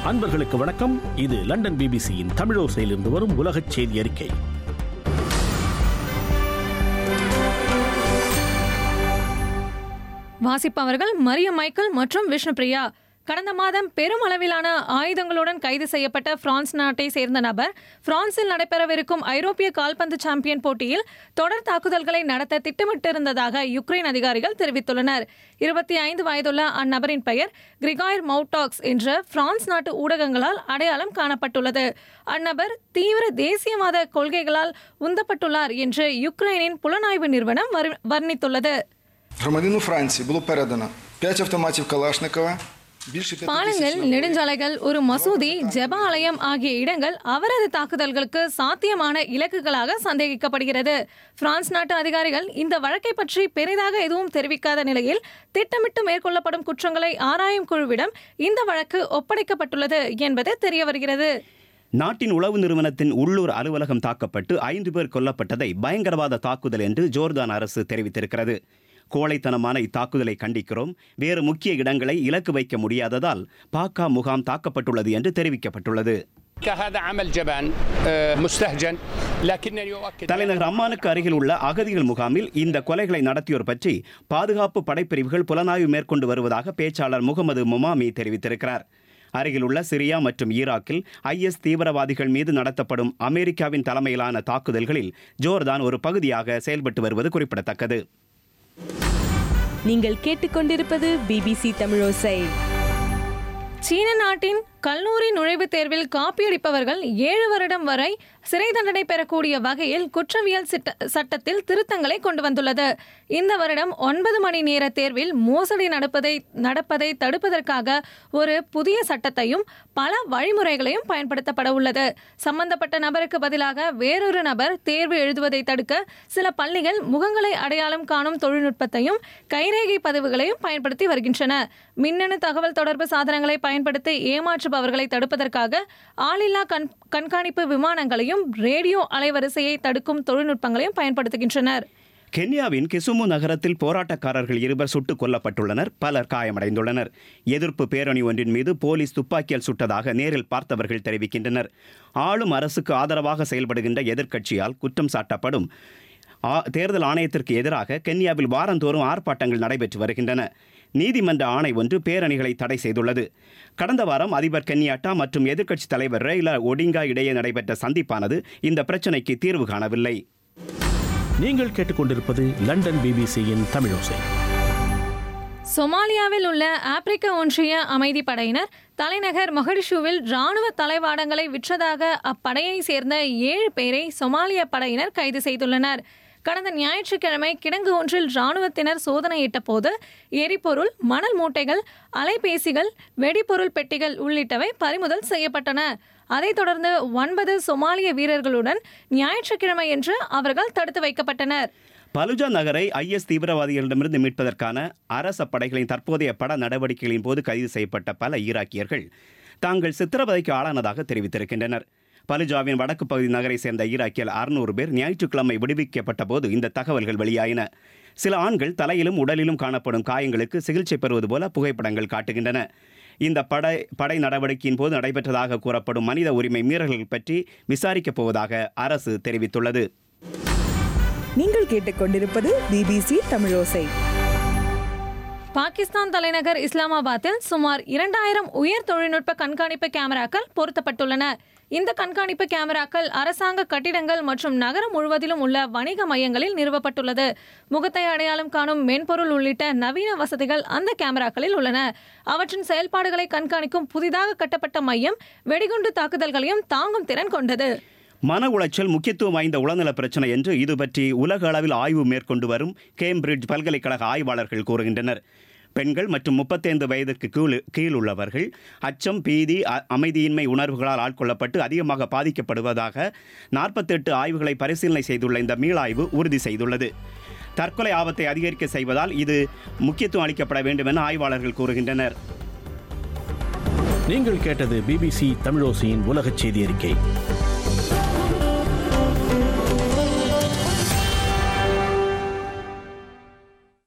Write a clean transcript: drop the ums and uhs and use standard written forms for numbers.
அன்பர்களுக்கு வணக்கம். இது லண்டன் பிபிசியின் தமிழோசையிலிருந்து வரும் உலகச் செய்தி அறிக்கை. வாசிப்பவர்கள் மரியம் மைக்கேல் மற்றும் விஷ்ணுபிரியா. கடந்த மாதம் பெரும் அளவிலான ஆயுதங்களுடன் கைது செய்யப்பட்ட பிரான்ஸ் நாட்டை சேர்ந்த நபர் பிரான்சில் நடைபெறவிருக்கும் ஐரோப்பிய கால்பந்து சாம்பியன் போட்டியில் தொடர் தாக்குதல்களை நடத்த திட்டமிட்டிருந்ததாக யுக்ரைன் அதிகாரிகள் தெரிவித்துள்ளனர். 25 வயதுள்ள அந்நபரின் பெயர் கிரிகாயர் மவுட்டாக்ஸ் என்ற பிரான்ஸ் நாட்டு ஊடகங்களால் அடையாளம் காணப்பட்டுள்ளது. அந்நபர் தீவிர தேசியவாத கொள்கைகளால் உந்தப்பட்டுள்ளார் என்று யுக்ரைனின் புலனாய்வு நிறுவனம் வர்ணித்துள்ளது. Громадянину Франції було передано 5 автоматів Калашникова. பாலங்கள், நெடுஞ்சாலைகள், ஒரு மசூதி, ஜெப ஆலயம் ஆகிய இடங்கள் அவரது தாக்குதல்களுக்கு சாத்தியமான இலக்குகளாக சந்தேகிக்கப்படுகிறது. பிரான்ஸ் நாட்டு அதிகாரிகள் இந்த வழக்கை பற்றி பெரிதாக எதுவும் தெரிவிக்காத நிலையில் திட்டமிட்டு மேற்கொள்ளப்படும் குற்றங்களை ஆராயும் குழுவிடம் இந்த வழக்கு ஒப்படைக்கப்பட்டுள்ளது என்பது தெரியவருகிறது. நாட்டின் உளவு நிறுவனத்தின் உள்ளூர் அலுவலகம் தாக்கப்பட்டு 5 பேர் கொல்லப்பட்டதை பயங்கரவாத தாக்குதல் என்று ஜோர்தான் அரசு தெரிவித்திருக்கிறது. கோழைத்தனமான இத்தாக்குதலை கண்டிக்கிறோம். வேறு முக்கிய இடங்களை இலக்கு வைக்க முடியாததால் பாக்கா முகாம் தாக்கப்பட்டுள்ளது என்று தெரிவிக்கப்பட்டுள்ளது. தலைநகர் அம்மானுக்கு அருகில் உள்ள அகதிகள் முகாமில் இந்த கொலைகளை நடத்தியோர் பற்றி பாதுகாப்பு படைப்பிரிவுகள் புலனாய்வு மேற்கொண்டு வருவதாக பேச்சாளர் முகமது முமாமி தெரிவித்திருக்கிறார். அருகில் உள்ள சிரியா மற்றும் ஈராக்கில் IS தீவிரவாதிகள் மீது நடத்தப்படும் அமெரிக்காவின் தலைமையிலான தாக்குதல்களில் ஜோர்தான் ஒரு பகுதியாக செயல்பட்டு வருவது குறிப்பிடத்தக்கது. நீங்கள் கேட்டுக்கொண்டிருப்பது BBC தமிழோசை. சீன நாட்டின் கல்லூரி நுழைவுத் தேர்வில் காப்பியடிப்பவர்கள் 7 வருடம் வரை சிறை தண்டனை பெறக்கூடிய வகையில் குற்றவியல் சட்டத்தில் திருத்தங்களை கொண்டு வந்துள்ளது. இந்த வருடம் 9 மணி நேர தேர்வில் மோசடி நடப்பதை தடுப்பதற்காக ஒரு புதிய சட்டத்தையும் பல வழிமுறைகளையும் பயன்படுத்தப்பட உள்ளது. சம்பந்தப்பட்ட நபருக்கு பதிலாக வேறொரு நபர் தேர்வு எழுதுவதை தடுக்க சில பள்ளிகள் முகங்களை அடையாளம் காணும் தொழில்நுட்பத்தையும் கைரேகை பதிவுகளையும் பயன்படுத்தி வருகின்றன. மின்னணு தகவல் தொடர்பு சாதனங்களை பயன்படுத்தி ஏமாற்றுபவர்களை தடுப்பதற்காக ஆளில்லா கண்காணிப்பு விமானங்களையும் ரேடியோ அலைவரிசையை தடுக்கும் தொழில்நுட்பங்களையும் பயன்படுத்துகின்றனர். கென்யாவின் கிசுமு நகரத்தில் போராட்டக்காரர்கள் 2 சுட்டுக் கொல்லப்பட்டுள்ளனர். பலர் காயமடைந்துள்ளனர். எதிர்ப்பு பேரணி ஒன்றின் மீது போலீஸ் துப்பாக்கியால் சுட்டதாக நேரில் பார்த்தவர்கள் தெரிவிக்கின்றனர். ஆளும் அரசுக்கு ஆதரவாக செயல்படுகின்ற எதிர்க்கட்சியால் குற்றம் சாட்டப்படும் தேர்தல் ஆணையத்திற்கு எதிராக கென்யாவில் வாரந்தோறும் ஆர்ப்பாட்டங்கள் நடைபெற்று வருகின்றன. நீதிமன்ற ஆணை ஒன்று பேரணிகளை தடை செய்துள்ளது. கடந்த வாரம் அதிபர் கென்யாட்டா மற்றும் எதிர்க்கட்சித் தலைவர் ரெய்லா ஒடிங்கா இடையே நடைபெற்ற சந்திப்பானது இந்த பிரச்சினைக்கு தீர்வு காணவில்லை. நீங்கள் கேட்டுக்கொண்டிருப்பது லண்டன் பிபிசியின் தமிழோசை. சொமாலியாவில் உள்ள ஆப்பிரிக்க ஒன்றிய அமைதி படையினர் தலைநகர் மொகடிஷுவில் இராணுவ தளவாடங்களை விற்றதாக அப்படையை சேர்ந்த 7 பேரை சொமாலிய படையினர் கைது செய்துள்ளனர். கடந்த ஞாயிற்றுக்கிழமை கிடங்கு ஒன்றில் இராணுவத்தினர் சோதனையிட்ட போது எரிபொருள், மணல் மூட்டைகள், அலைபேசிகள், வெடிபொருள் பெட்டிகள் உள்ளிட்டவை பறிமுதல் செய்யப்பட்டன. அதைத் தொடர்ந்து 9 சொமாலிய வீரர்களுடன் ஞாயிற்றுக்கிழமையன்று அவர்கள் தடுத்து வைக்கப்பட்டனர். பலுஜா நகரை IS தீவிரவாதிகளிடமிருந்து மீட்பதற்கான அரச படைகளின் தற்போதைய பட நடவடிக்கைகளின் போது கைது செய்யப்பட்ட பல ஈராக்கியர்கள் தாங்கள் சித்திரவதைக்கு ஆளானதாக தெரிவித்திருக்கின்றனர். பலுஜாவின் வடக்கு பகுதி நகரை சேர்ந்த ஈராக்கியர் 600 பேர் ஞாயிற்றுக்கிழமை விடுவிக்கப்பட்ட போது இந்த தகவல்கள் வெளியாயின. சில ஆண்கள் தலையிலும் உடலிலும் காணப்படும் காயங்களுக்கு சிகிச்சை பெறுவது போல புகைப்படங்கள் காட்டுகின்றன. இந்த படை நடவடிக்கையின் போது நடைபெற்றதாக கூறப்படும் மனித உரிமை மீறல்கள் பற்றி விசாரிக்கப் போவதாக அரசு தெரிவித்துள்ளது. நீங்கள் கேட்டுக்கொண்டிருப்பது BBC தமிழோசை. பாகிஸ்தான் தலைநகர் இஸ்லாமாபாத்தில் சுமார் 2000 உயர் தொழில்நுட்ப கண்காணிப்பு கேமராக்கள் பொருத்தப்பட்டுள்ளன. இந்த கண்காணிப்பு கேமராக்கள் அரசாங்க கட்டிடங்கள் மற்றும் நகரம் முழுவதிலும் உள்ள வணிக மையங்களில் நிறுவப்பட்டுள்ளது. முகத்தை அடையாளம் காணும் மென்பொருள் உள்ளிட்ட நவீன வசதிகள் அந்த கேமராக்களில் உள்ளன. அவற்றின் செயல்பாடுகளை கண்காணிக்கும் புதிதாக கட்டப்பட்ட மையம் வெடிகுண்டு தாக்குதல்களையும் தாங்கும் திறன் கொண்டது. மன உளைச்சல் முக்கியத்துவம் வாய்ந்த உளநல பிரச்சனை என்று இது பற்றி உலக அளவில் ஆய்வு மேற்கொண்டு வரும் கேம்பிரிட்ஜ் பல்கலைக்கழக ஆய்வாளர்கள் கூறுகின்றனர். பெண்கள் மற்றும் 35 வயதுக்கு கீழ் உள்ளவர்கள் அச்சம், பீதி, அமைதியின்மை உணர்வுகளால் ஆட்கொள்ளப்பட்டு அதிகமாக பாதிக்கப்படுவதாக 48 ஆய்வுகளை பரிசீலனை செய்துள்ள இந்த மீளாய்வு உறுதி செய்துள்ளது. தற்கொலை ஆபத்தை அதிகரிக்க செய்வதால் இது முக்கியத்துவம் அளிக்கப்பட வேண்டும் என ஆய்வாளர்கள் கூறுகின்றனர். நீங்கள் கேட்டது BBC தமிழோசையின் உலகச் செய்தி அறிக்கை.